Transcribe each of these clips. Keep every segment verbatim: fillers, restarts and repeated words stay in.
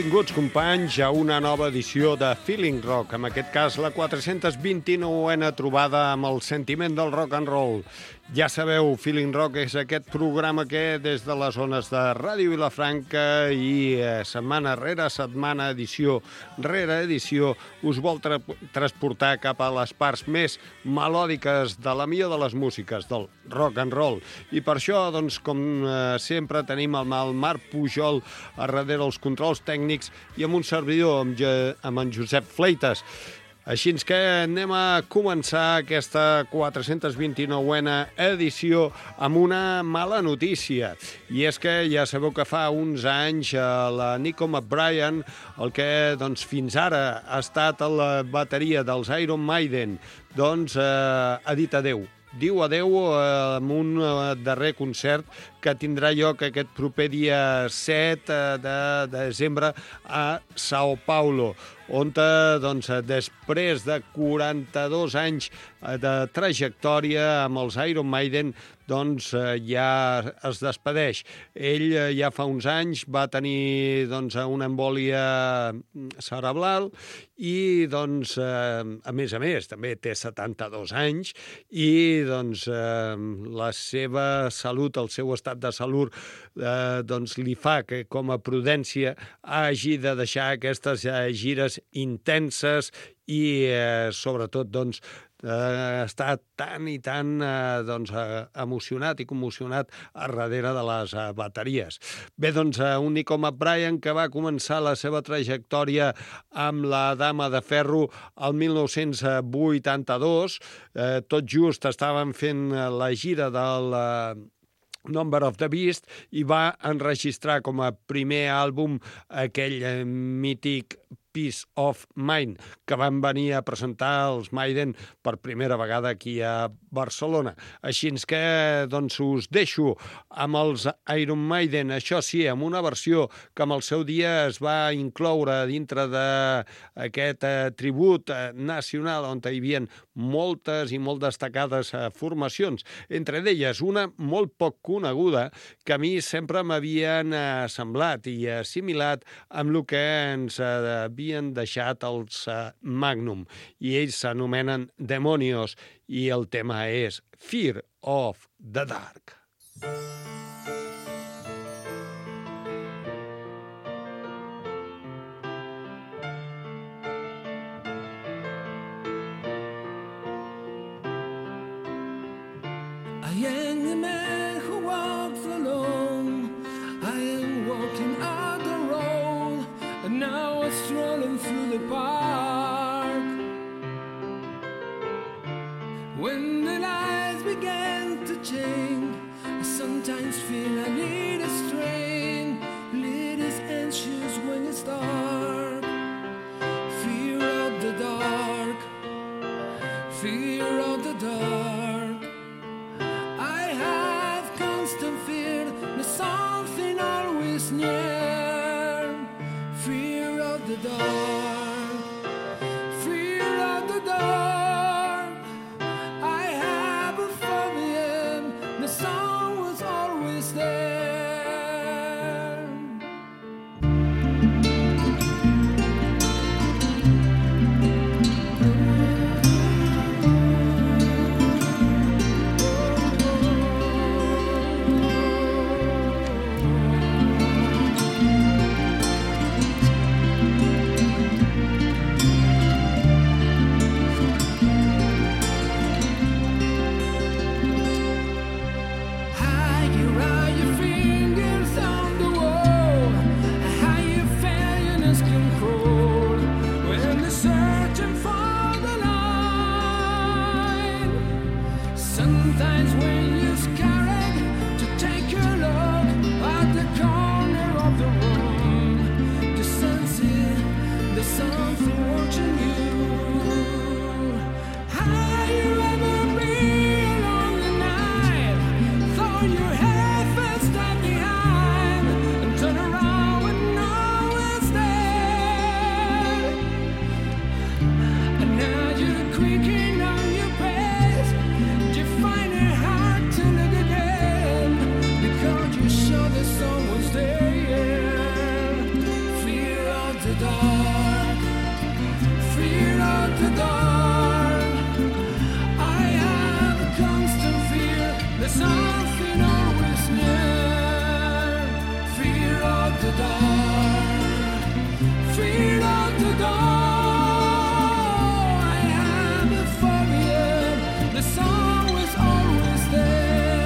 Benvinguts, companys, a una nova edició de Feeling Rock, en aquest cas la quatre-cents vint-i-nouena trobada amb el sentiment del rock and roll. Ja sabeu, Feeling Rock és aquest programa que des de les zones de Ràdio Vilafranca i eh, setmana rere setmana, edició rere edició, us vol tra transportar cap a les parts més melòdiques de la millor de les músiques, del rock and roll. I per això, doncs, com eh, sempre, tenim el, el Marc Pujol a darrere els controls tècnics i amb un servidor, amb, amb en Josep Fleites. Així que anem a començar aquesta quatre-cents vint-i-nouena edició amb una mala notícia. I és que ja sabeu que fa uns anys la Nico McBrien, el que doncs, fins ara ha estat a la bateria dels Iron Maiden, doncs eh, ha dit adeu. Diu adeu eh, amb un eh, darrer concert que tindrà lloc aquest proper dia set de desembre a Sao Paulo, on doncs, després de quaranta-dos anys de trajectòria amb els Iron Maiden, doncs ja es despedeix. Ell ja fa uns anys va tenir doncs, una embòlia cerebral i, doncs, a més a més, també té setanta-dos anys i doncs, la seva salut, el seu estat de salut, eh, doncs, li fa que com a prudència hagi de deixar aquestes eh, gires intenses i eh, sobretot doncs, eh, està tan i tan eh, doncs, eh, emocionat i commocionat a darrere de les eh, bateries. Bé, doncs, eh, un Nico McBrien que va començar la seva trajectòria amb la Dama de Ferro el mil nou-cents vuitanta-dos, eh, tot just estaven fent la gira del eh, Number of the Beast i va enregistrar com a primer àlbum aquell eh, mític Peace of Mind, que van venir a presentar els Maiden per primera vegada aquí a Barcelona. Així que doncs, us deixo amb els Iron Maiden, això sí, amb una versió que en el seu dia es va incloure dintre d'aquest eh, tribut eh, nacional on hi havia moltes i molt destacades eh, formacions, entre elles una molt poc coneguda que a mi sempre m'havien eh, semblat i assimilat amb el que ens eh, havien deixat els uh, Magnum, i ells s'anomenen Demonios, i el tema és Fear of the Dark. I am the man who walks alone. I am walking out the road, and now I'm strolling through the park. When the lights begin to change, I sometimes feel I need a strain. Little anxious when it's dark. Fear of the dark. Fear of the dark. I have constant fear. There's something always near. Fear of the dark, fear of the dark. I have a phobia, the sun was always there. dark, fear of the dark. I have a constant fear that something always near. Fear of the dark, fear of the dark. I have a phobia that's always, always there.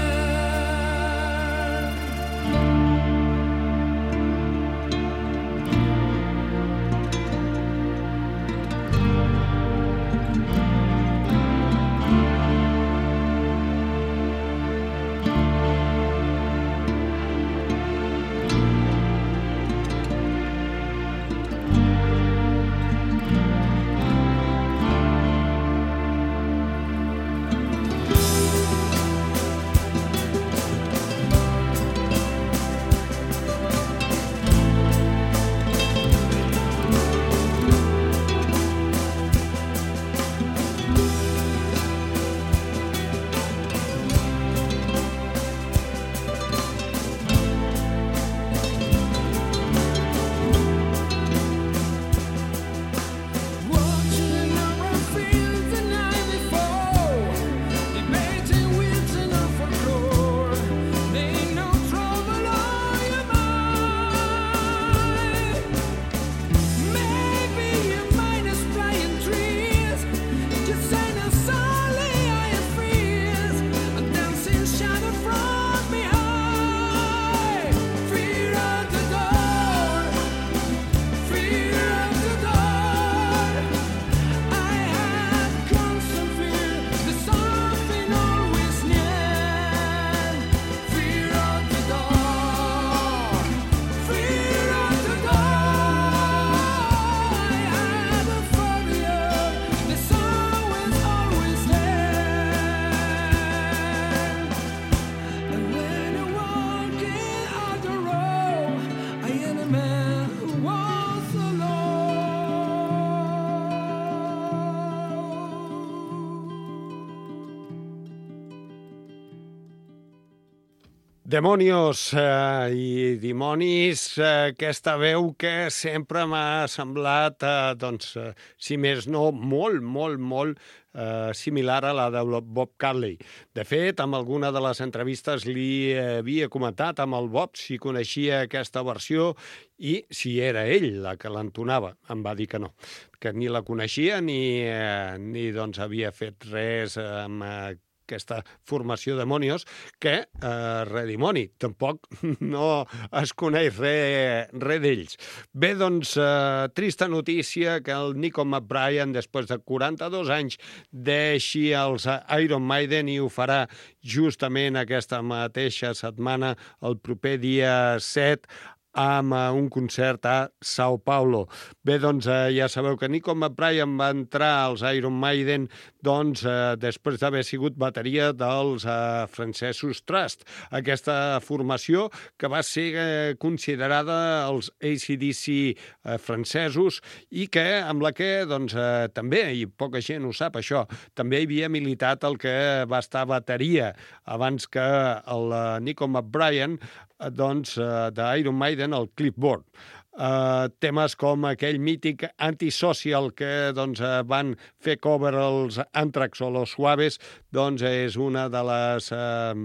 Demonios eh, i dimonis, eh, aquesta veu que sempre m'ha semblat, eh, doncs, eh, si més no, molt, molt, molt eh, similar a la de Bob Catley. De fet, amb alguna de les entrevistes li havia comentat amb el Bob si coneixia aquesta versió i si era ell la que l'entonava. Em va dir que no, que ni la coneixia ni, eh, ni doncs, havia fet res amb eh, aquesta formació Demonios, que eh, Redimoni, tampoc no es coneix res re d'ells. Bé, doncs, eh, trista notícia que el Nico McBrien, després de quaranta-dos anys, deixi els Iron Maiden i ho farà justament aquesta mateixa setmana, el proper dia set, amb un concert a São Paulo. Bé, doncs, eh, ja sabeu que Nico McBrien va entrar als Iron Maiden doncs, eh, després d'haver sigut bateria dels eh, francesos Trust, aquesta formació que va ser eh, considerada els A C D C eh, francesos i que, amb la que doncs, eh, també, i poca gent ho sap això, també hi havia militat el que va estar bateria abans que el eh, Nico McBrien doncs, d'Iron Maiden, el Clipboard. Uh, temes com aquell mític Antisocial que doncs, van fer cover els Anthrax o los Suaves, doncs és una de les uh,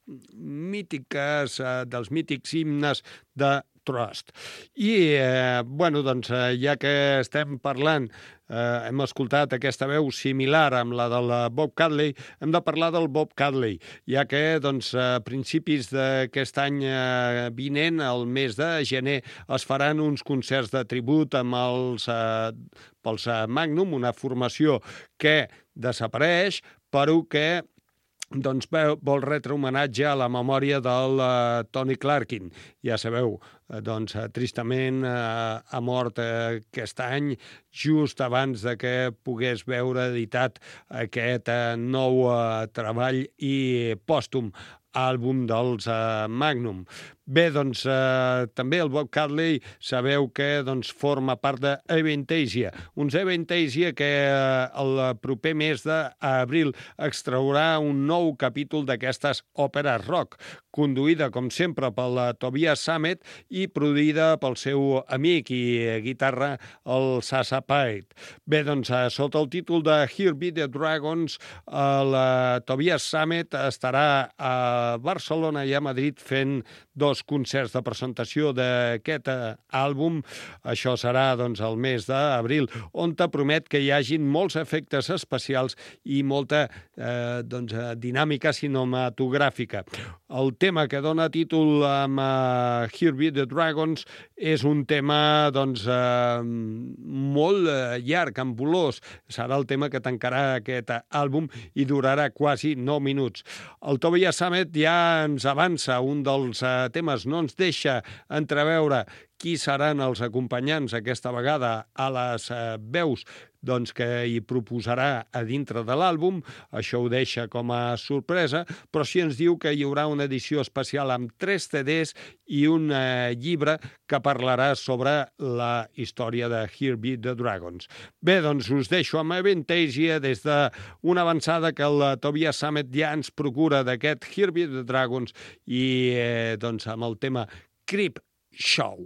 mítiques, uh, dels mítics himnes de Trust. I, eh, bueno, doncs, ja que estem parlant, eh, hem escoltat aquesta veu similar amb la del Bob Catley, hem de parlar del Bob Catley, ja que, doncs, a principis d'aquest any eh, vinent, el mes de gener, es faran uns concerts de tribut amb els, eh, pels eh, Magnum, una formació que desapareix, però que doncs vol retre homenatge a la memòria del uh, Tony Clarkin. Ja sabeu, uh, doncs uh, tristament uh, ha mort uh, aquest any, just abans de que pogués veure editat aquest uh, nou uh, treball i pòstum. àlbum dels uh, Magnum. Bé, doncs, eh, també el Bob Catley sabeu que doncs, forma part d'Avantasia. Uns Avantasia que eh, el proper mes d'abril extraurà un nou capítol d'aquestes òperes rock, conduïda, com sempre, pel Tobias Sammet i produïda pel seu amic i guitarra, el Sasa Pate. Bé, doncs, eh, sota el títol de Here Be the Dragons, el eh, Tobias Sammet estarà a Barcelona i a Madrid fent dos concerts de presentació d'aquest eh, àlbum. Això serà doncs, el mes d'abril, on te promet que hi hagin molts efectes especials i molta eh, doncs, dinàmica cinematogràfica. El tema que dona títol amb uh, Here Be the Dragons és un tema doncs, uh, molt uh, llarg, ambulós. Serà el tema que tancarà aquest àlbum i durarà quasi nou minuts. El Tobias Sammet ja ens avança un dels uh, temes, no ens deixa entreveure qui seran els acompanyants aquesta vegada a les uh, veus doncs, que hi proposarà a dintre de l'àlbum. Això ho deixa com a sorpresa, però sí ens diu que hi haurà una edició especial amb tres C Ds i un eh, llibre que parlarà sobre la història de Here Be the Dragons. Bé, doncs us deixo amb Avantasia des d'una avançada que el Tobias Sammet ja ens procura d'aquest Here Be the Dragons i eh, doncs, amb el tema Creep Show.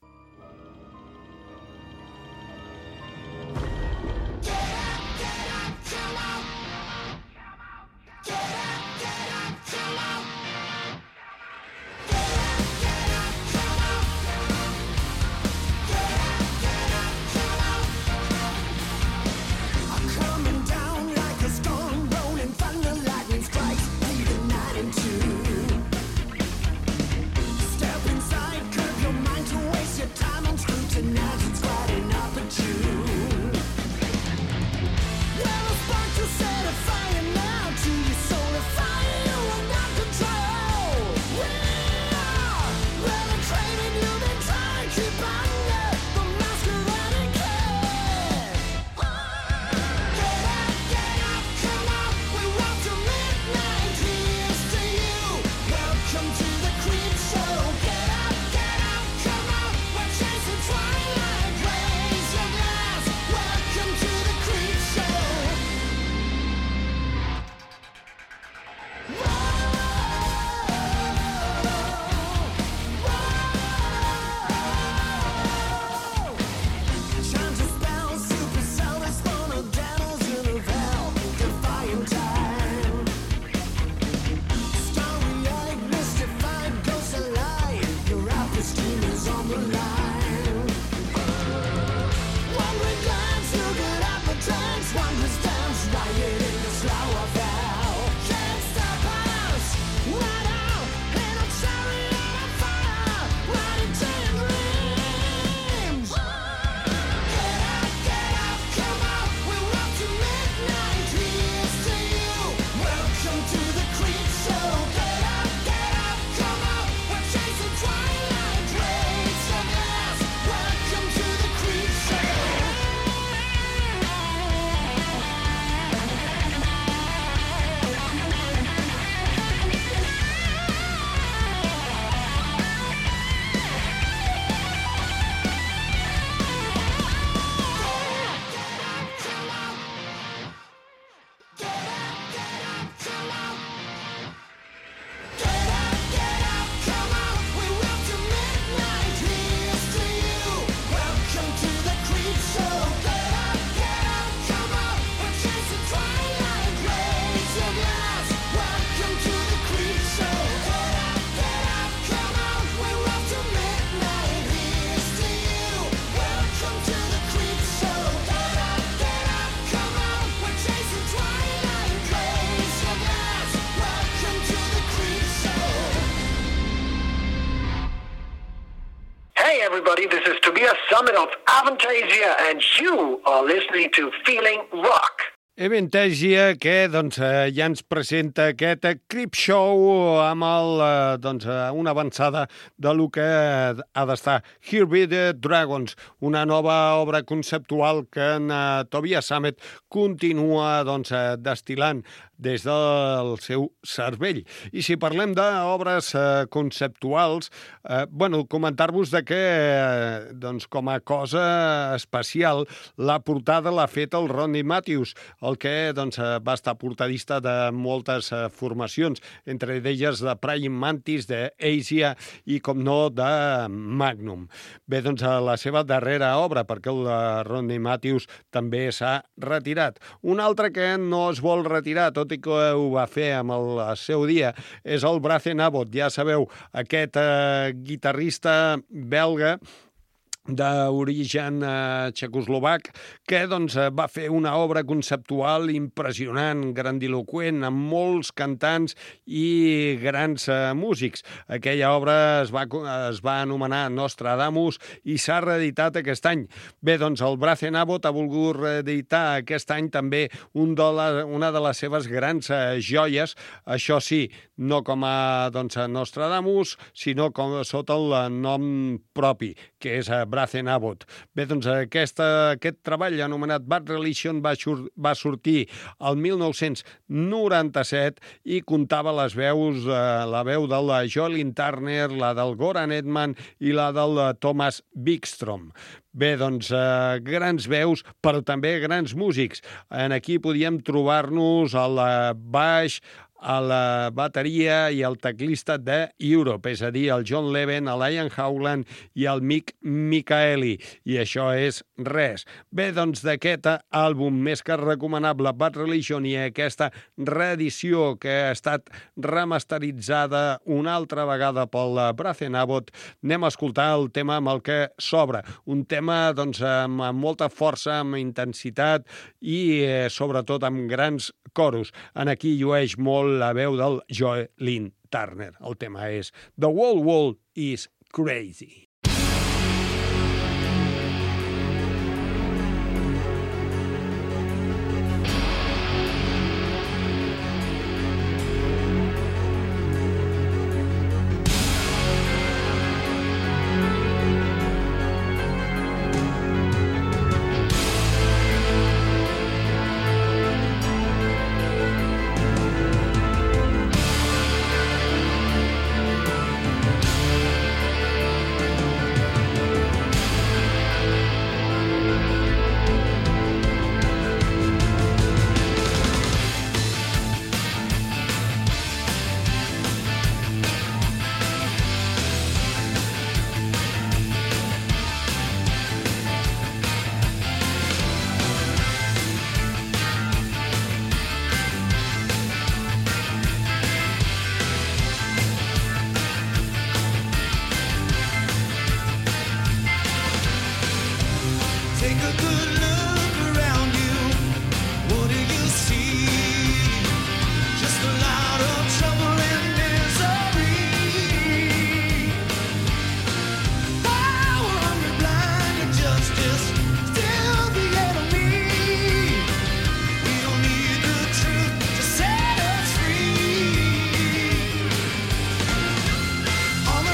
everybody. This is Tobias Sammet of Avantasia, and you are listening to Feeling Rock. Avantasia, que doncs, eh, ja ens presenta aquest eh, Creep Show amb el, eh, doncs, eh, una avançada de lo que ha d'estar Here Be the Dragons, una nova obra conceptual que en eh, Tobias Sammet continua doncs, eh, destil·lant des del seu cervell. I si parlem d'obres eh, conceptuals, eh, bueno, comentar-vos de que, eh, doncs, com a cosa especial, la portada l'ha fet el Ronnie Matthews, el que doncs, va estar portadista de moltes eh, formacions, entre d'elles de Praying Mantis, d'Asia i, com no, de Magnum. Bé, doncs, a la seva darrera obra, perquè el Ronnie Matthews també s'ha retirat. Un altre que no es vol retirar, tot i que ho va fer amb el seu dia, és el Brazen Abbott. Ja sabeu, aquest eh, guitarrista belga d'origen eh, txecoslovac, que doncs, va fer una obra conceptual impressionant, grandiloquent, amb molts cantants i grans eh, músics. Aquella obra es va, es va anomenar Nostradamus i s'ha reeditat aquest any. Bé, doncs el Brazen Abbott ha volgut reeditar aquest any també un de la, una de les seves grans eh, joies, això sí, no com a doncs, Nostradamus, sinó com sota el nom propi, que és eh, Brazen Abbott. Bé, doncs aquesta, aquest treball anomenat Bad Religion va, sur va sortir el mil nou-cents noranta-set i comptava les veus, eh, la veu de la Jolene Turner, la del Goran Edman i la del Thomas Wikström. Bé, doncs, eh, grans veus, però també grans músics. En aquí podíem trobar-nos al baix, a la bateria i el teclista de Europe, és a dir, el John Leven, el Ian Howland i el Mick Michaeli. I això és res. Bé, doncs, d'aquest àlbum més que recomanable, Bad Religion, i aquesta reedició que ha estat remasteritzada una altra vegada pel Brazen Abbott, anem a escoltar el tema amb el que s'obre. Un tema, doncs, amb molta força, amb intensitat i, eh, sobretot, amb grans coros. En aquí llueix molt la veu del Jolene Turner. El tema és The Whole World is Crazy.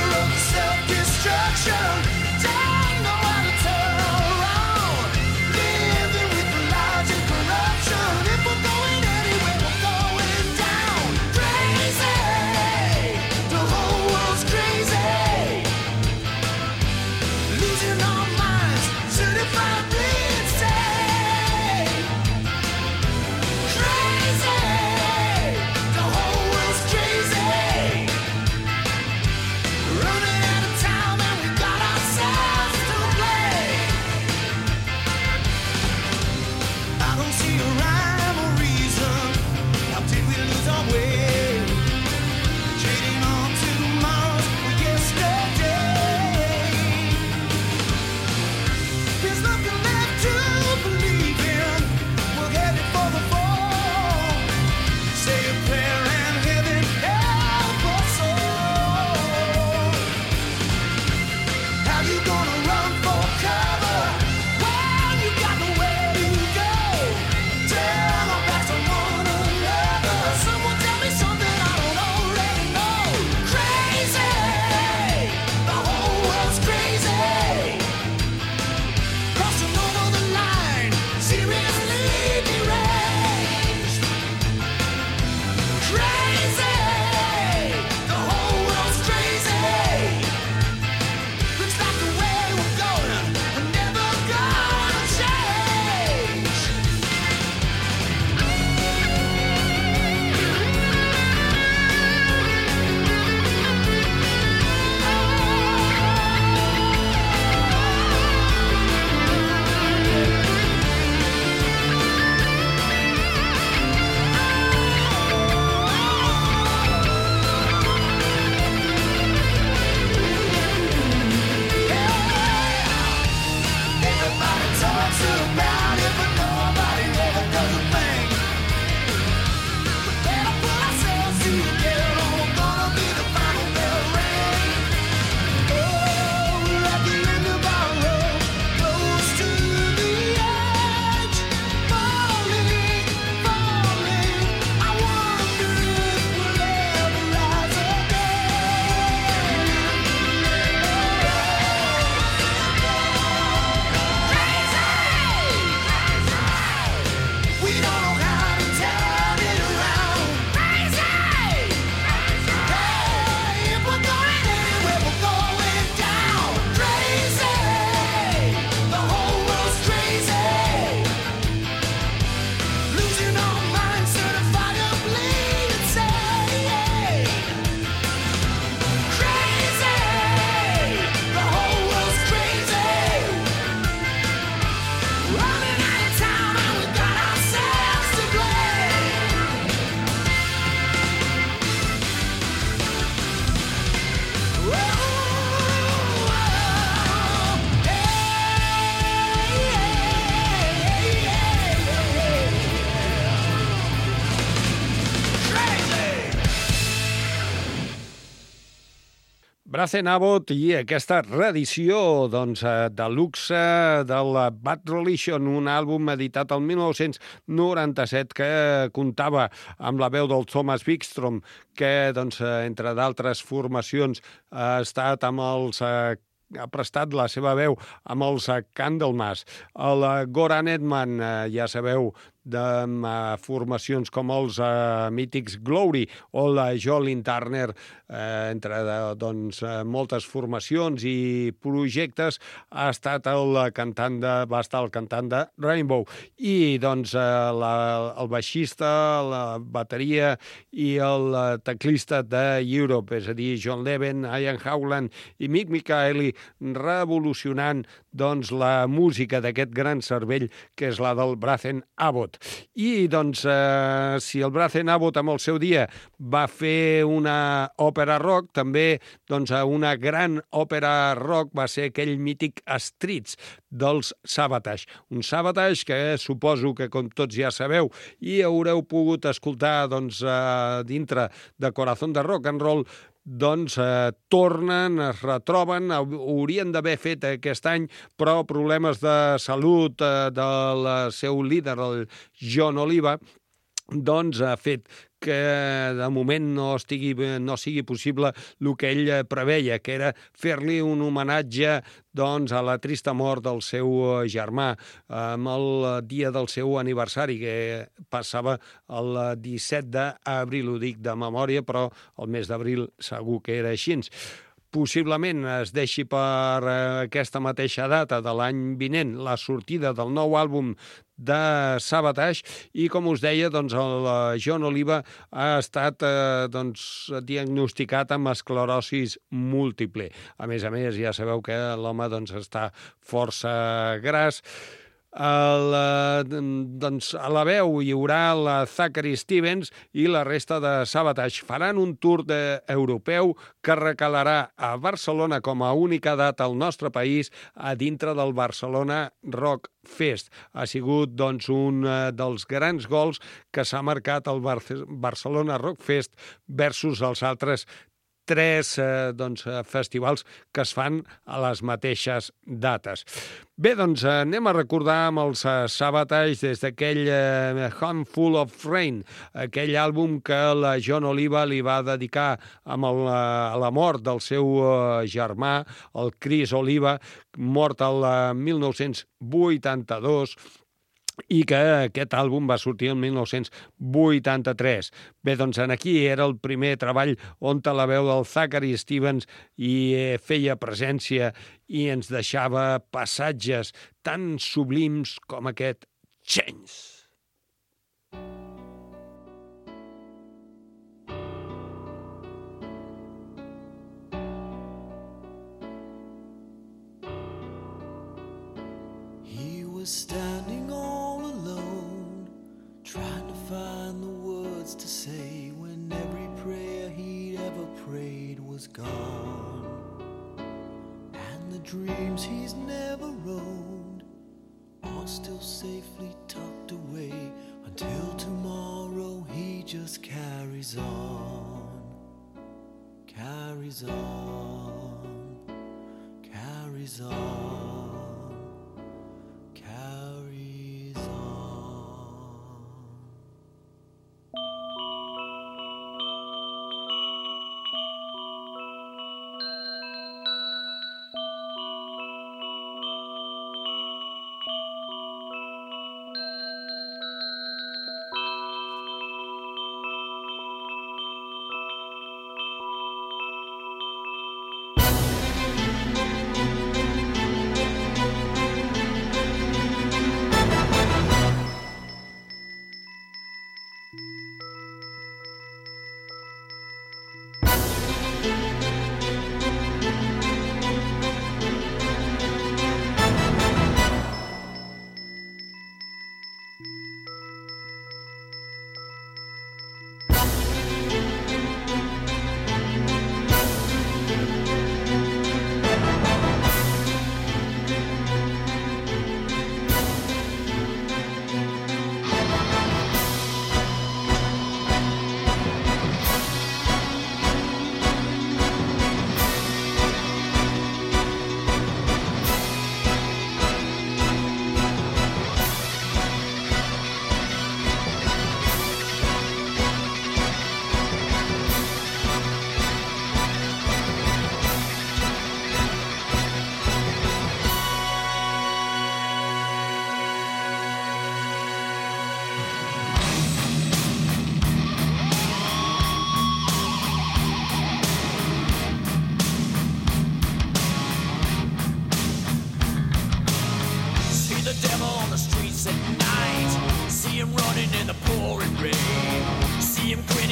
Don't know how to turn around. Brazen Abbott i aquesta reedició doncs, de luxe del Bad Religion, un àlbum editat el mil nou-cents noranta-set que comptava amb la veu del Thomas Wikstrom, que, doncs, entre d'altres formacions, ha estat amb els ha prestat la seva veu amb els Candlemas. El Goran Edman, ja sabeu, de uh, formacions com els uh, mítics Glory o la Jolene Turner, eh, entre de, doncs, uh, moltes formacions i projectes, ha estat el cantant de, va estar el cantant de Rainbow. I doncs uh, la, el baixista, la bateria i el uh, teclista de Europe, és a dir, John Levin, Ian Howland i Mick Michaeli, revolucionant doncs, la música d'aquest gran cervell que és la del Brazen Abbott. I, doncs, eh, si el Brazen Abbott amb el seu dia va fer una òpera rock, també doncs, una gran òpera rock va ser aquell mític Streets dels Savatage. Un Savatage que suposo que, com tots ja sabeu, i haureu pogut escoltar doncs, eh, dintre de Corazón de Rock and Roll, doncs eh, tornen, es retroben, haurien d'haver fet aquest any, però problemes de salut eh, del seu líder, el John Oliva, doncs ha fet que de moment no, estigui, no sigui possible el que ell preveia, que era fer-li un homenatge doncs, a la trista mort del seu germà amb el dia del seu aniversari, que passava el disset d'abril, ho dic de memòria, però el mes d'abril segur que era així. Possiblement es deixi per aquesta mateixa data de l'any vinent la sortida del nou àlbum de Savatage i, com us deia, doncs, el John Oliva ha estat eh, doncs, diagnosticat amb esclerosis múltiple. A més a més, ja sabeu que l'home doncs, està força gras. El, doncs, a la veu hi haurà la Zachary Stevens i la resta de Savatage. Faran un tour de, europeu que recalarà a Barcelona com a única data al nostre país a dintre del Barcelona Rock Fest. Ha sigut doncs, un dels grans gols que s'ha marcat el Bar Barcelona Rock Fest versus els altres tres eh, doncs, festivals que es fan a les mateixes dates. Bé, doncs anem a recordar amb els uh, Savatage des d'aquell uh, Handful of Rain, aquell àlbum que la John Oliva li va dedicar amb el, uh, a la mort del seu uh, germà, el Chris Oliva, mort el uh, mil nou-cents vuitanta-dos, i que aquest àlbum va sortir el mil nou-cents vuitanta-tres. Bé, doncs aquí era el primer treball on la veu del Zachary Stevens i feia presència i ens deixava passatges tan sublims com aquest Chains. He was standing all alone, trying to find the words to say when every prayer he'd ever prayed was gone, and the dreams he's never owned are still safely tucked away. Until tomorrow he just carries on, carries on, carries on. Carries on.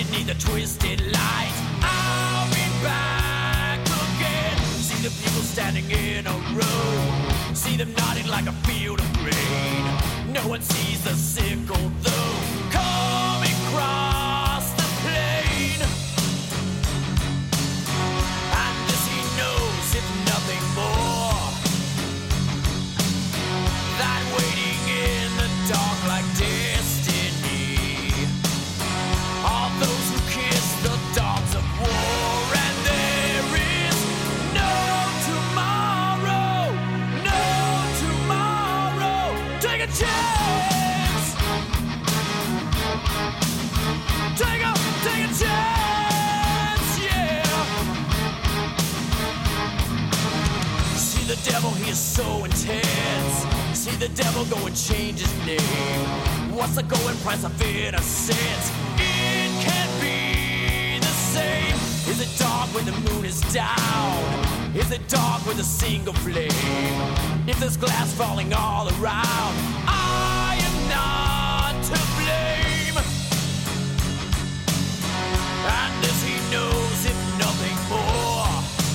beneath the twisted light. I'll be back again. See the people standing in a row. See them nodding like a field of grain. No one sees the sickle though. Coming across the plain. And this he knows, if nothing more, that waiting in the dark like destiny are those who kiss the dogs of war. And there is no tomorrow, no tomorrow. Take a chance. Take a, take a chance, yeah. See the devil, he is so intense. See the devil go and change his name. What's the going price of innocence? It can't be the same. Is it dark when the moon is down? Is it dark with a single flame? If there's glass falling all around, I am not to blame. And this he knows, if nothing more,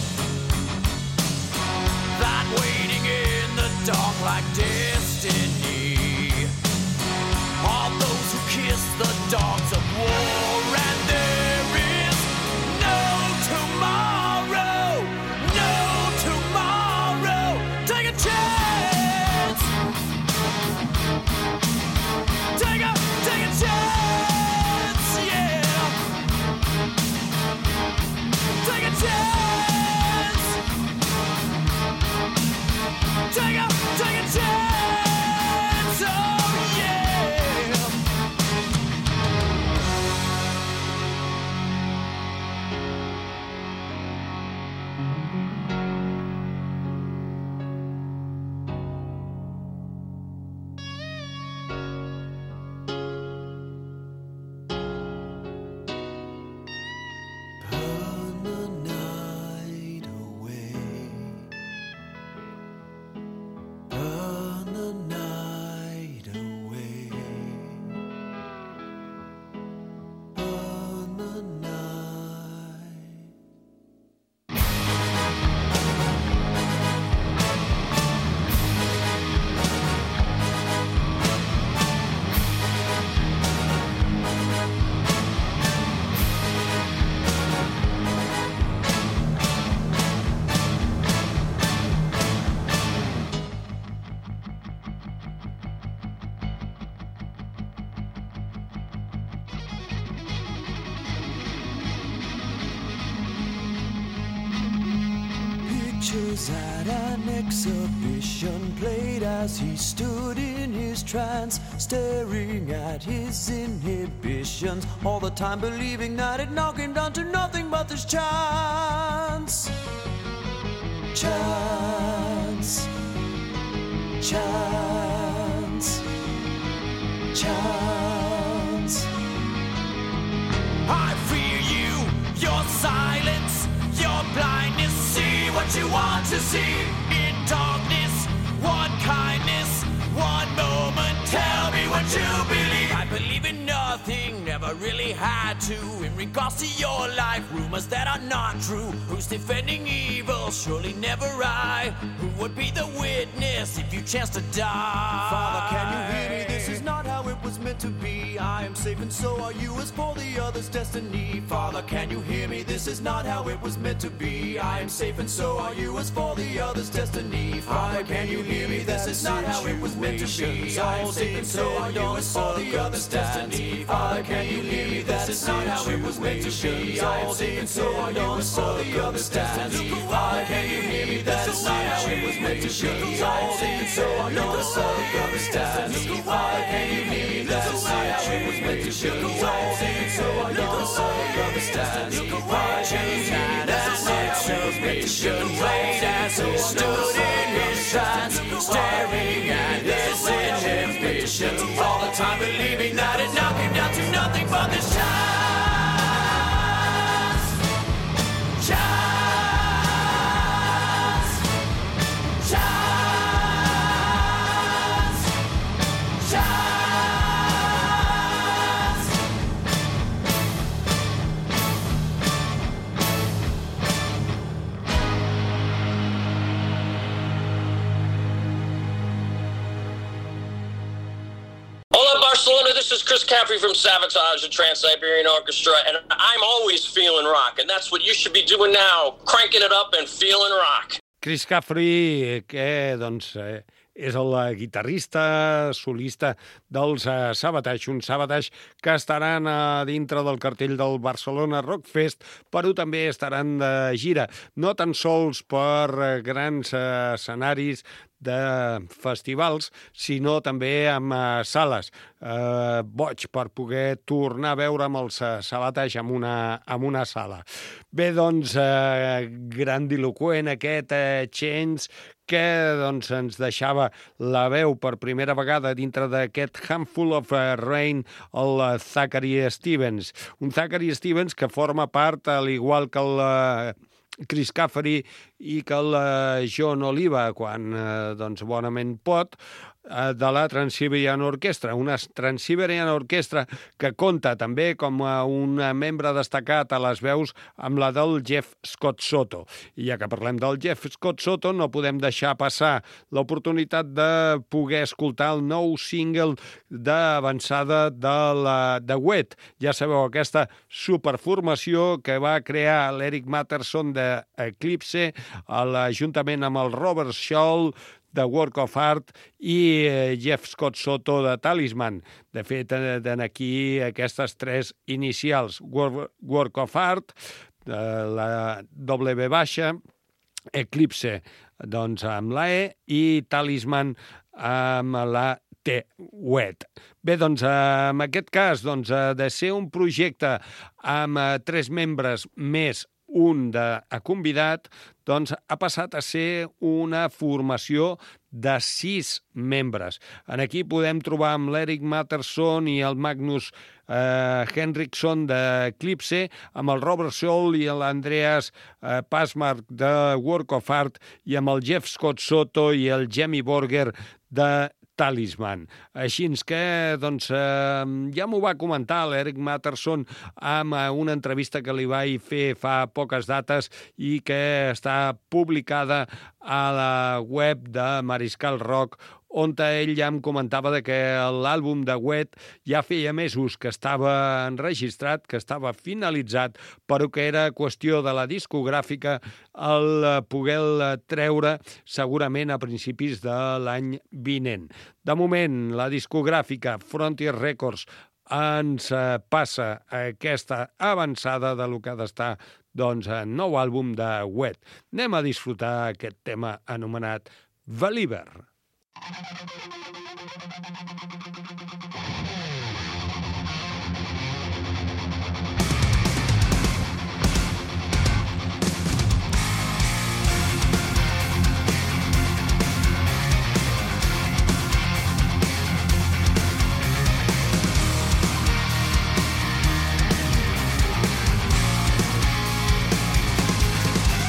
that waiting in the dark like destiny are those who kiss the dogs of war. And there is no tomorrow, no tomorrow. Take a chance. Take a, take a chance, yeah. Take a chance. Take a, take a chance, oh yeah. Burn the night away. Burn the night away. Burn the night. Pictures at an exhibition played as he stood in his trance, staring at his inhibitions, all the time believing that it knocked him down to nothing but this chance. Chance. Chance. Chance. I fear you, your silence, your blindness. See what you want to see in darkness. One kindness, one moment. Tell me what you believe. I believe in nothing, never really had to. In regards to your life, rumors that are not true. Who's defending evil? Surely never I. Who would be the witness if you chance to die? Father, can you hear me? This is not how it was meant to be. I am safe and so are you, as for the other's destiny. Father, can you hear me? This is not how it was meant to be. I am safe and so are you, as for the other's destiny. Father, can you hear me? This is not how it was meant to be. I am safe and so are you, as for the other's destiny. Father, can you hear me? This is not how it was meant to be. I am safe and so are you, as for the other's destiny. Father, can you hear me? This is not how it was meant to be. I am safe and so are you, as for the other's destiny. Father, can you hear me? This is not how it was meant to be. I am safe and so are you, as for the other's destiny. Father, can you hear me? This is not how it was meant to be. Played as he stood in his trance, staring at his inhibitions, all the time believing that it knocked him down to nothing but this chance. Chance. Chance. Chance. Barcelona, this is Chris Caffrey from Savatage, the Trans-Siberian Orchestra, and I'm always feeling rock, and that's what you should be doing now, cranking it up and feeling rock. Chris Caffrey, que, doncs, eh, és el guitarrista solista dels uh, Savatage, un Savatage que estaran a dintre del cartell del Barcelona Rock Fest, però també estaran de gira, no tan sols per uh, grans uh, escenaris de festivals, sinó també amb uh, sales. Uh, boig per poder tornar a veure amb els uh, Savatage en una, en una sala. Bé, doncs, uh, grandiloquent aquest uh, Chains, que doncs, ens deixava la veu per primera vegada dintre d'aquest Handful of uh, Rain, el uh, Zachary Stevens. Un Zachary Stevens que forma part, al igual que el uh, Chris Caffrey i que el uh, John Oliva, quan uh, doncs, bonament pot, de la Trans-Siberian Orchestra, una Trans-Siberian Orchestra que compta també com un membre destacat a les veus amb la del Jeff Scott Soto. I ja que parlem del Jeff Scott Soto, no podem deixar passar l'oportunitat de poder escoltar el nou single d'avançada de la de Wet. Ja sabeu, aquesta superformació que va crear l'Eric Matterson d'Eclipse, juntament amb el Robert Scholl, de Work of Art, i Jeff Scott Soto de Talisman. De fet, en aquí aquestes tres inicials, Work of Art, la W baixa, Eclipse, doncs amb la E, i Talisman amb la T, Wet. Bé, doncs, en aquest cas, doncs, de ser un projecte amb tres membres més un de convidat, doncs ha passat a ser una formació de sis membres. En aquí podem trobar amb l'Eric Matterson i el Magnus eh, Henriksson d'Eclipse, amb el Robert Scholl i l'Andreas eh, Passmark de Work of Art, i amb el Jeff Scott Soto i el Jamie Borger de Talisman. Així que, doncs, eh, ja m'ho va comentar l'Eric Matterson amb una entrevista que li vaig fer fa poques dates i que està publicada a la web de Mariscal Rock, on ell ja em comentava que l'àlbum de Wet ja feia mesos que estava enregistrat, que estava finalitzat, però que era qüestió de la discogràfica el poder treure segurament a principis de l'any vinent. De moment, la discogràfica Frontier Records ens passa aquesta avançada de lo que ha d'estar, doncs, el nou àlbum de Wet. Anem a disfrutar aquest tema anomenat Believer.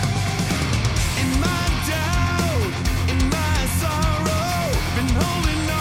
In my doubt, in my sorrow, been holding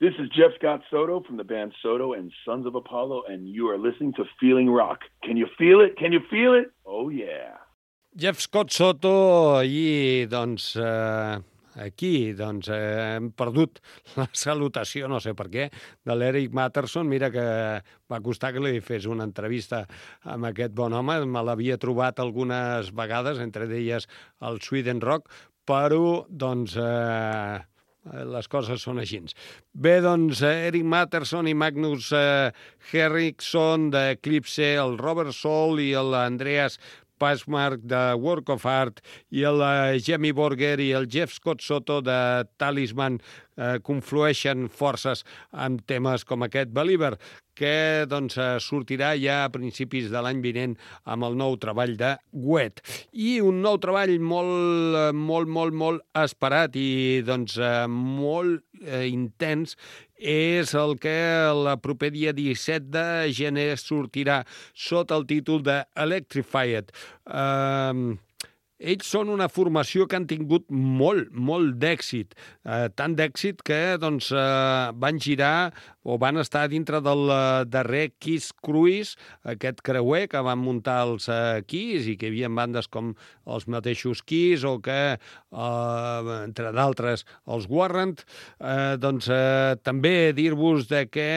This is Jeff Scott Soto from the band Soto and Sons of Apollo, and you are listening to Feeling Rock. Can you feel it? Can you feel it? Oh, yeah. Jeff Scott Soto i, doncs, eh, aquí, doncs, eh, hem perdut la salutació, no sé per què, de l'Eric Matterson. Mira que va costar que li fes una entrevista amb aquest bon home. Me l'havia trobat algunes vegades, entre elles el Sweden Rock, però, doncs, eh, les coses són així. Bé, doncs, Eric Matterson i Magnus eh, Henriksson d'Eclipse, el Robert Soul i l'Andreas Passmark de Work of Art i el Jamie Borger i el Jeff Scott Soto de Talisman eh, conflueixen forces amb temes com aquest Believer, que doncs, sortirà ja a principis de l'any vinent amb el nou treball de Wet. I un nou treball molt, molt, molt, molt esperat i doncs, molt eh, intens és el que el proper dia disset de gener sortirà sota el títol de Electrified. Eh, ells són una formació que han tingut molt, molt d'èxit. Eh, tant d'èxit que doncs, eh, van girar o van estar dintre del darrer Kiss Cruise, aquest creuer que van muntar els uh, Kiss i que hi havia bandes com els mateixos Kiss o que, uh, entre d'altres, els Warrant. Uh, doncs uh, també dir-vos de que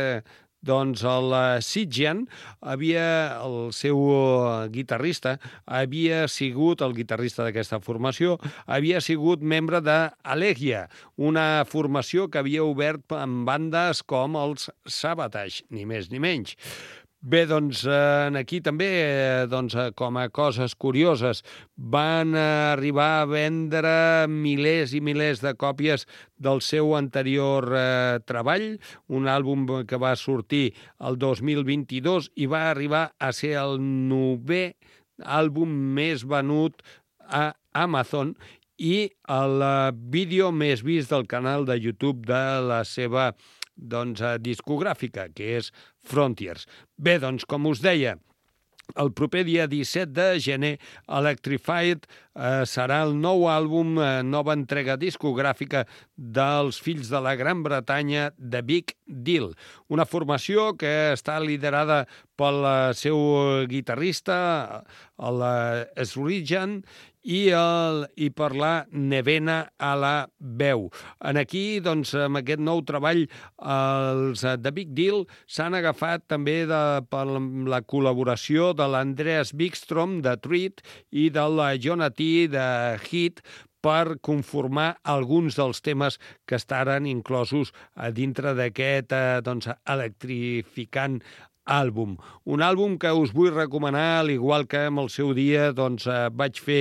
doncs el Sidjan havia, el seu guitarrista, havia sigut, el guitarrista d'aquesta formació, havia sigut membre d'Alegia, una formació que havia obert amb bandes com els Sabotage, ni més ni menys. Bé, doncs, aquí també, doncs, com a coses curioses, van arribar a vendre milers i milers de còpies del seu anterior eh, treball, un àlbum que va sortir el dos mil vint-i-dos i va arribar a ser el novè àlbum més venut a Amazon i el vídeo més vist del canal de YouTube de la seva doncs, discogràfica, que és Frontiers. Bé, doncs, com us deia, el proper dia disset de gener, Electrified eh, serà el nou àlbum, eh, nova entrega discogràfica dels fills de la Gran Bretanya, The Big Deal. Una formació que està liderada pel seu guitarrista, el Srijan, i, el, i per la Nevena a la veu. En aquí, doncs, amb aquest nou treball, els The Big Deal s'han agafat també de, per la col·laboració de l'Andreas Wikström de Treat i del Jonah T de Hit per conformar alguns dels temes que estaran inclosos a dintre d'aquest eh, doncs, electrificant àlbum. Un àlbum que us vull recomanar, al igual que en el seu dia doncs, eh, vaig fer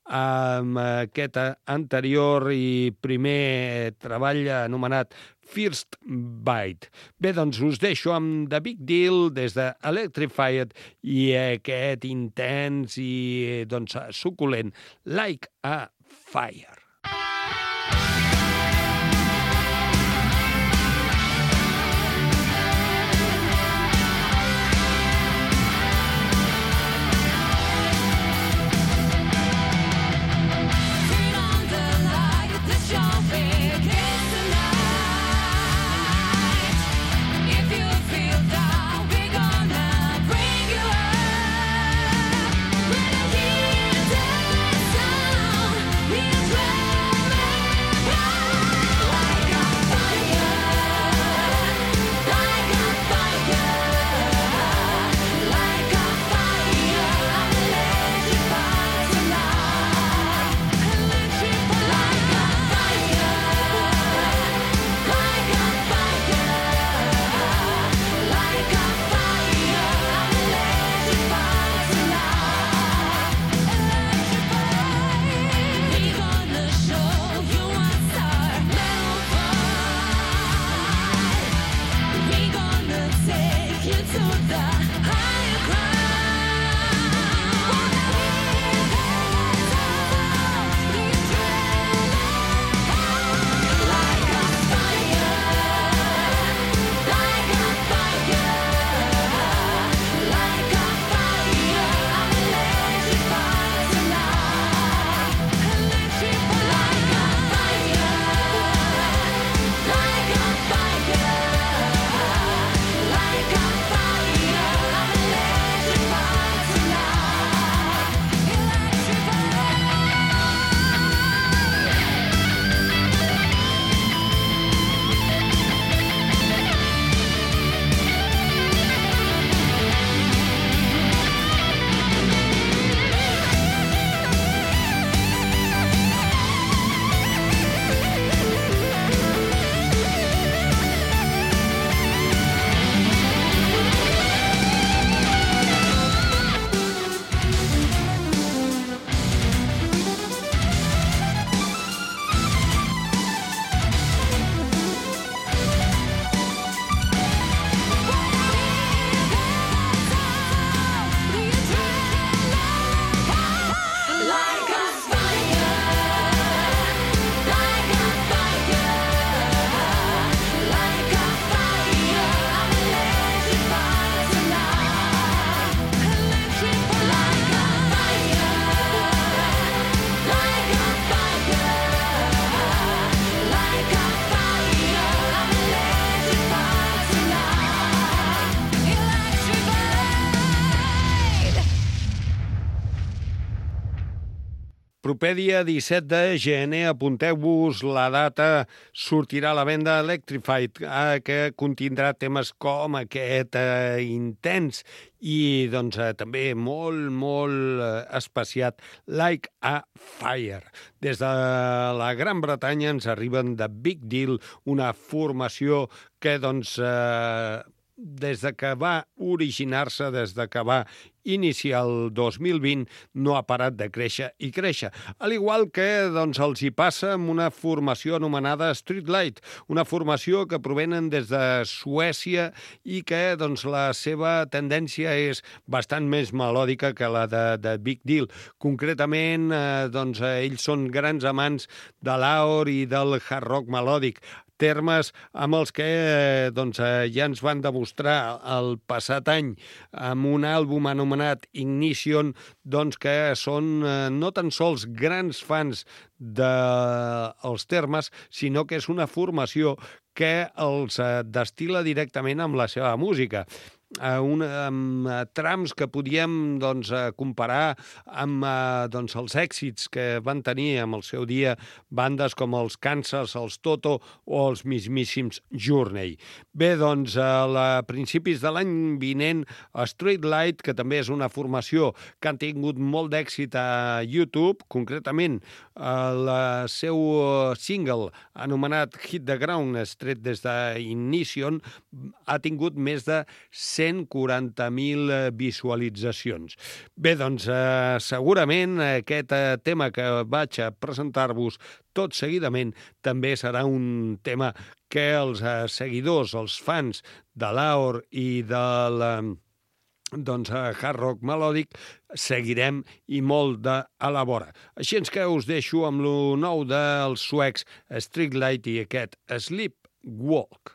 amb aquest anterior i primer treball anomenat First Bite. Bé, doncs us deixo amb The Big Deal des de Electrified i aquest intens i doncs, suculent Like a Fire. We'll proper dia disset de gener, apunteu-vos la data, sortirà a la venda Electrified, eh, que contindrà temes com aquest eh, intens i doncs, eh, també molt, molt eh, espaciat, Like a Fire. Des de la Gran Bretanya ens arriben de Big Deal, una formació que doncs, eh, des de que va originar-se, des de que va iniciar el dos mil vint, no ha parat de créixer i créixer. Al igual que doncs, els hi passa amb una formació anomenada Streetlight, una formació que provenen des de Suècia i que doncs, la seva tendència és bastant més melòdica que la de, de Big Deal. Concretament, eh, doncs, ells són grans amants de l'A O R i del hard rock melòdic, termes amb els que eh, doncs, eh, ja ens van demostrar el passat any amb un àlbum anomenat Ignition, doncs, que són eh, no tan sols grans fans dels de, termes, sinó que és una formació que els eh, destila directament amb la seva música. Uh, un, amb uh, trams que podíem doncs, uh, comparar amb uh, doncs, els èxits que van tenir amb el seu dia bandes com els Kansas, els Toto o els mismíssims Journey. Bé, doncs, uh, a principis de l'any vinent, Streetlight, que també és una formació que han tingut molt d'èxit a YouTube, concretament uh, el seu single anomenat Hit the Ground, estret des d'Ignition, ha tingut més de cent quaranta mil visualitzacions. Bé, doncs, eh, segurament aquest eh, tema que vaig a presentar-vos tot seguidament també serà un tema que els eh, seguidors, els fans de l'A O R i del eh, doncs, eh, hard rock melòdic seguirem i molt de a la vora. Així és que us deixo amb lo nou dels suecs Streetlight i aquest Sleepwalk.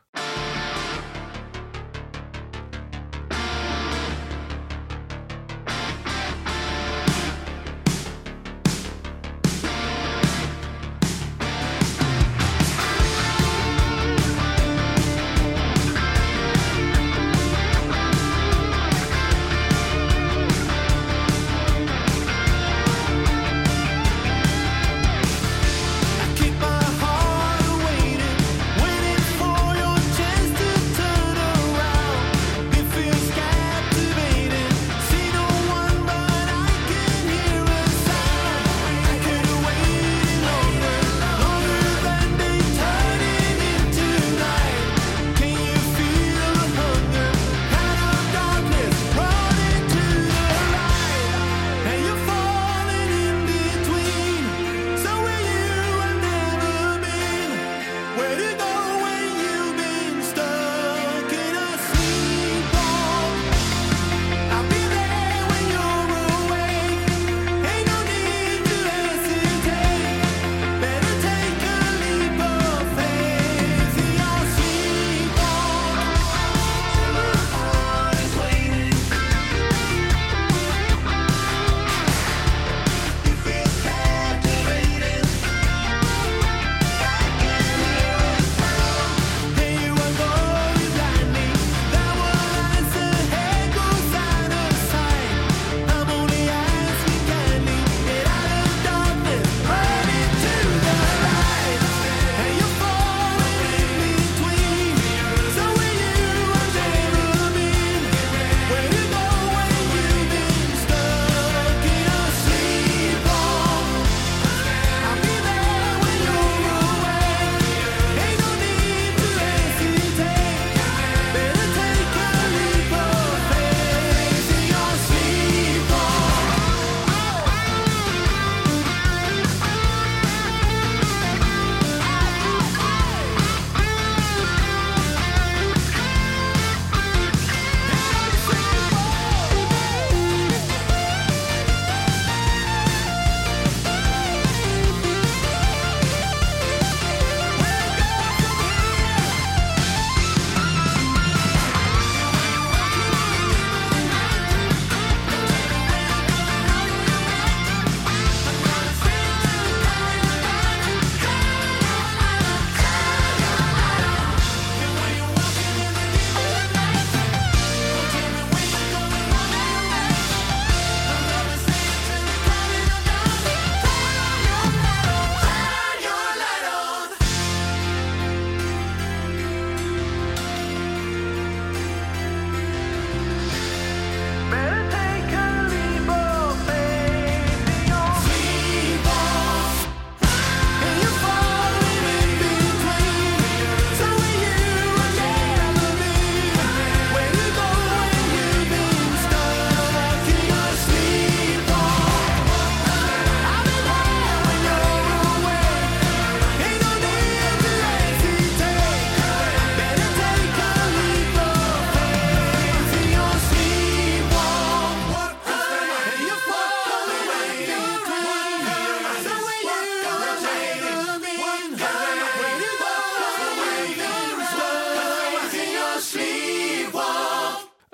Keep my heart waiting, waiting for your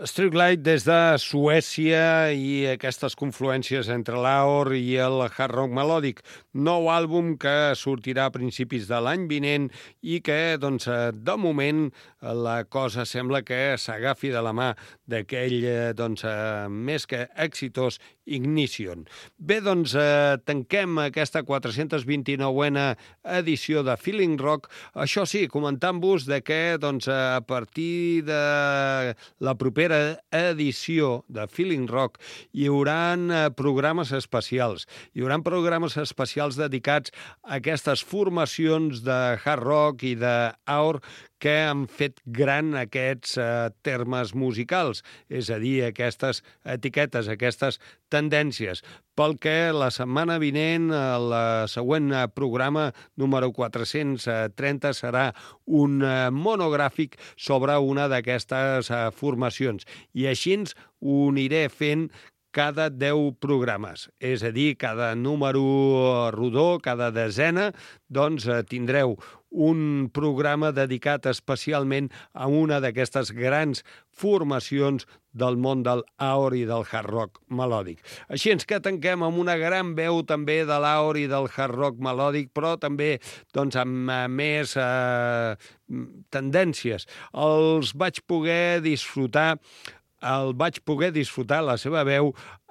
Streetlight des de Suècia i aquestes confluències entre l'Aor i el hard rock melòdic. Nou àlbum que sortirà a principis de l'any vinent i que, doncs, de moment, la cosa sembla que s'agafi de la mà d'aquell, doncs, més que exitós Ignition. Bé, doncs, eh, tanquem aquesta quatre-cents vint-i-nouena edició de Feeling Rock. Això sí, comentant-vos de que, doncs, a partir de la propera edició de Feeling Rock hi haurà programes especials. Hi haurà programes especials dedicats a aquestes formacions de hard rock i d'Aor que han fet gran aquests eh, termes musicals, és a dir, aquestes etiquetes, aquestes tendències. Pel que la setmana vinent, el següent programa, número quatre-cents trenta, serà un monogràfic sobre una d'aquestes formacions. I així ho aniré fent cada deu programes. És a dir, cada número rodó, cada desena, doncs tindreu un programa dedicat especialment a una d'aquestes grans formacions del món del Aor i del hard rock melòdic. Així ens que tanquem amb una gran veu també de l'Aor i del hard rock melòdic, però també doncs, amb més eh, tendències. Els vaig poder disfrutar el vaig poder disfrutar la seva veu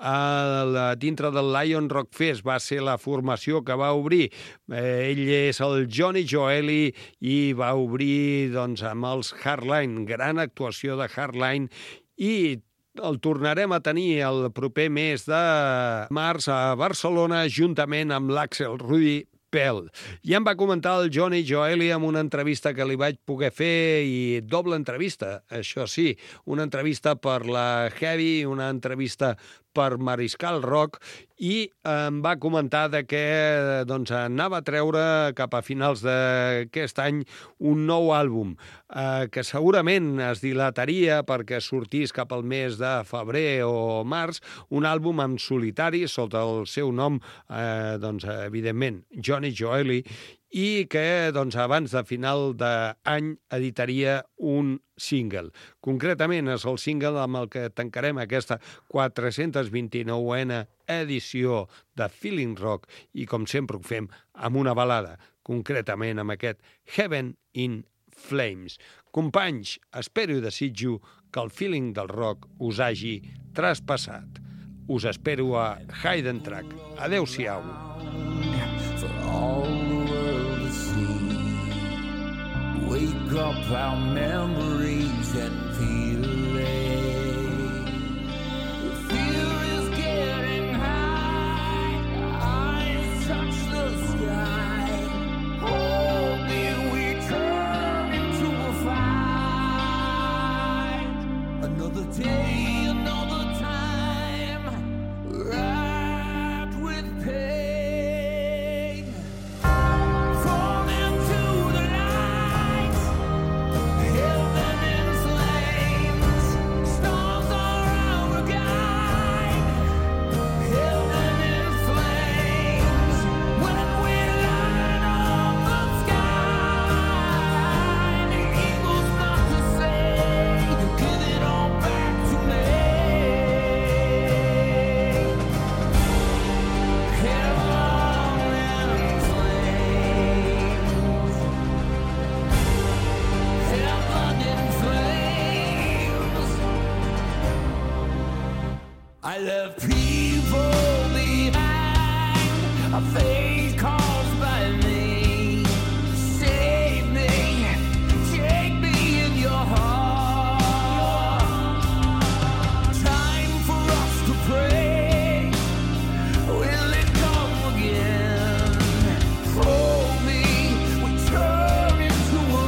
a la, dintre del Lion Rock Fest. Va ser la formació que va obrir. Eh, ell és el Johnny Joeli i va obrir doncs, amb els Hardline, gran actuació de Hardline, i el tornarem a tenir el proper mes de març a Barcelona juntament amb l'Axel Rudy Pell. Ja em va comentar el Johnny Joeli en una entrevista que li vaig poder fer, i doble entrevista, això sí, una entrevista per la Heavy, una entrevista per Mariscal Rock, i em va comentar de que doncs, anava a treure cap a finals d'aquest any un nou àlbum, eh, que segurament es dilataria perquè sortís cap al mes de febrer o març, un àlbum en solitari sota el seu nom, eh, doncs, evidentment, Johnny Joeli, i que doncs, abans de final d'any editaria un single. Concretament és el single amb el que tancarem aquesta quatre-cents vint-i-nouena edició de Feeling Rock, i com sempre ho fem amb una balada, concretament amb aquest Heaven in Flames. Companys, espero i desitjo que el feeling del rock us hagi traspassat. Us espero a Hidden Track. Adéu-siau. Wake up our memories and feelings. The fear is getting high. Eyes touch the sky. Hoping we turn into a fight. Another day, another time, wrapped with pain. I left people behind, a fate caused by me. Save me, take me in your heart. Time for us to pray, will it come again? Hold me, we turn into a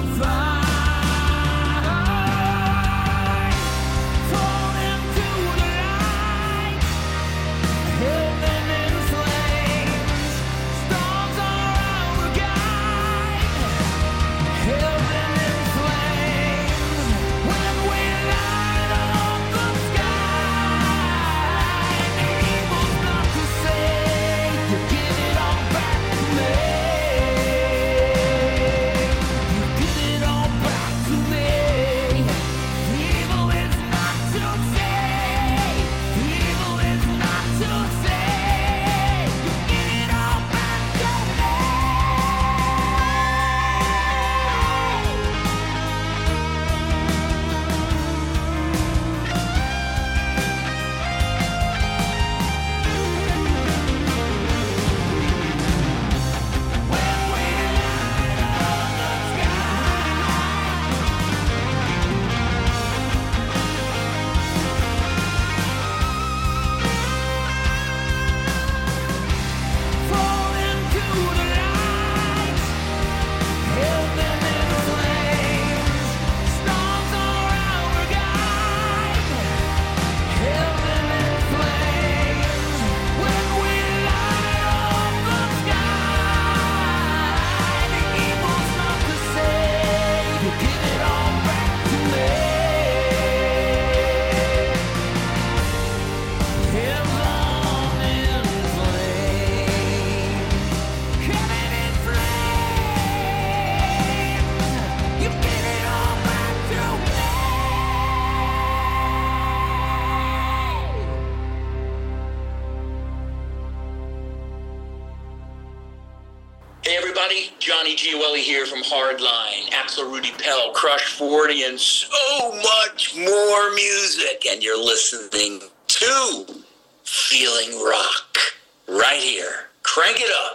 fight. Fall into the light. everybody. Johnny Giueli here from Hardline, Axel Rudy Pell, Crush forty, and so much more music. And you're listening to Feeling Rock right here. Crank it up.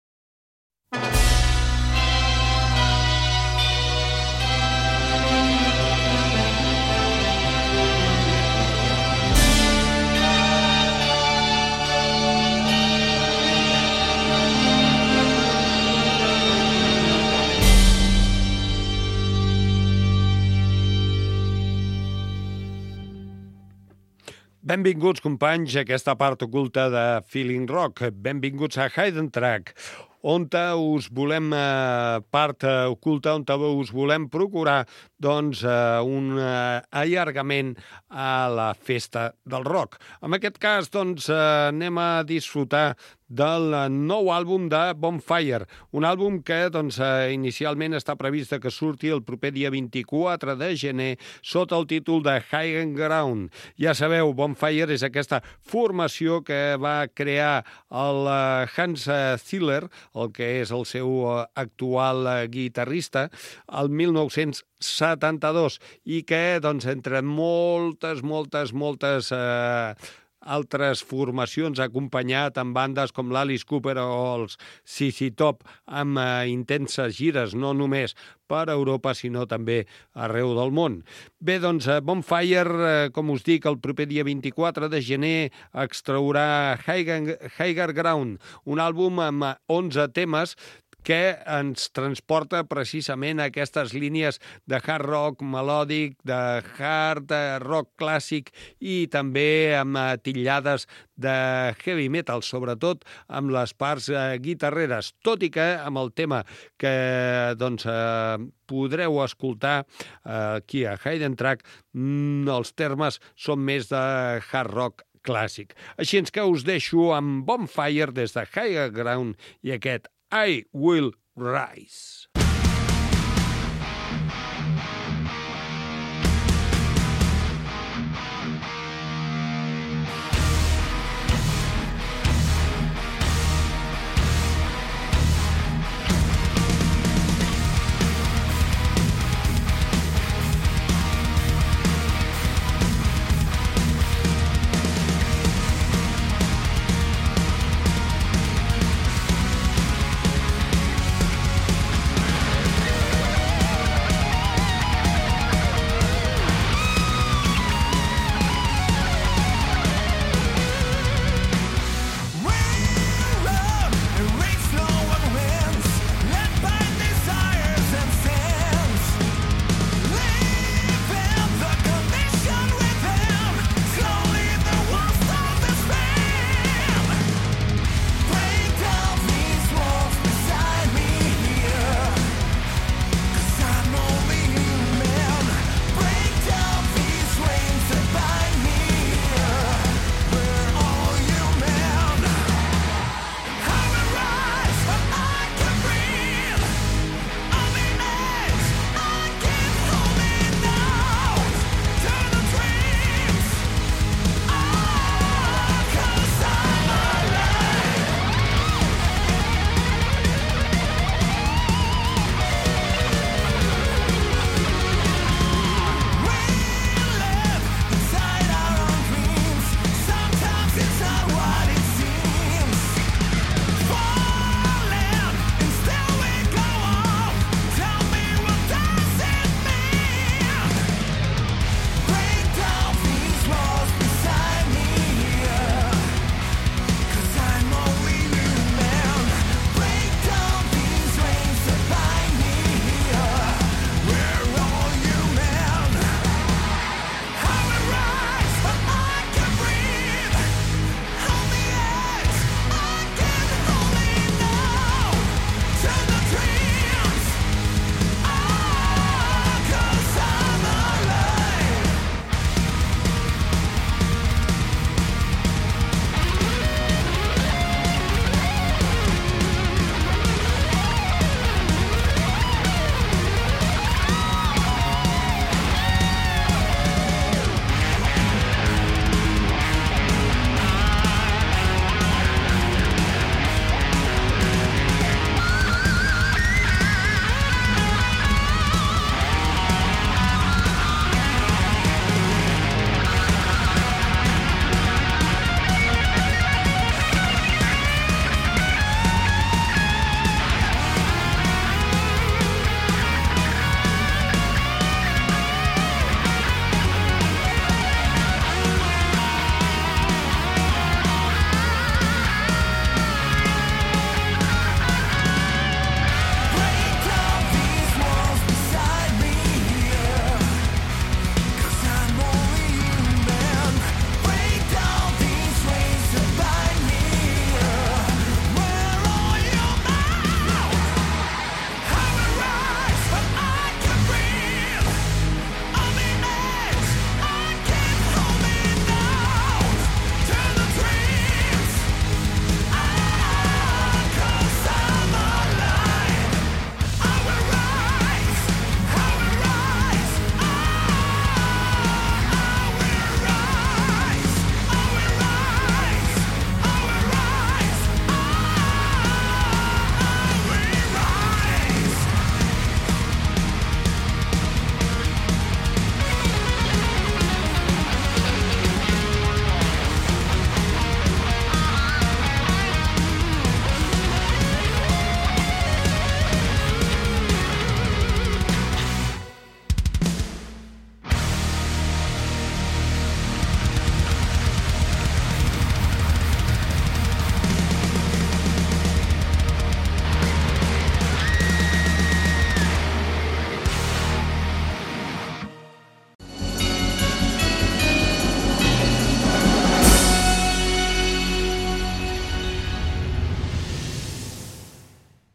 Benvinguts, companys, a aquesta part oculta de Feeling Rock. Benvinguts a Hidden Track, on us volem, eh, part eh, oculta, on us volem procurar doncs, eh, un eh, allargament a la festa del rock. En aquest cas, doncs, eh, anem a disfrutar del nou àlbum de Bonfire, un àlbum que doncs, eh, inicialment està previst que surti el proper dia vint-i-quatre de gener sota el títol de High Ground. Ja sabeu, Bonfire és aquesta formació que va crear el eh, Hans Ziller, el que és el seu eh, actual eh, guitarrista, el mil nou-cents setanta-dos, i que, doncs, entre moltes, moltes, moltes eh, altres formacions, acompanyat amb bandes com l'Alice Cooper o els C C Top, amb eh, intenses gires, no només per Europa, sinó també arreu del món. Bé, doncs, Bonfire, eh, com us dic, el proper dia vint-i-quatre de gener extraurà Higher, Higher Ground, un àlbum amb onze temes que ens transporta precisament a aquestes línies de hard rock melòdic, de hard rock clàssic i també amb titllades de heavy metal, sobretot amb les parts eh, guitarreres, tot i que amb el tema que doncs, eh, podreu escoltar eh, aquí a Hidden Track, mm, els termes són més de hard rock clàssic. Així ens que us deixo amb Bonfire des de Higher Ground i aquest I Will Rise.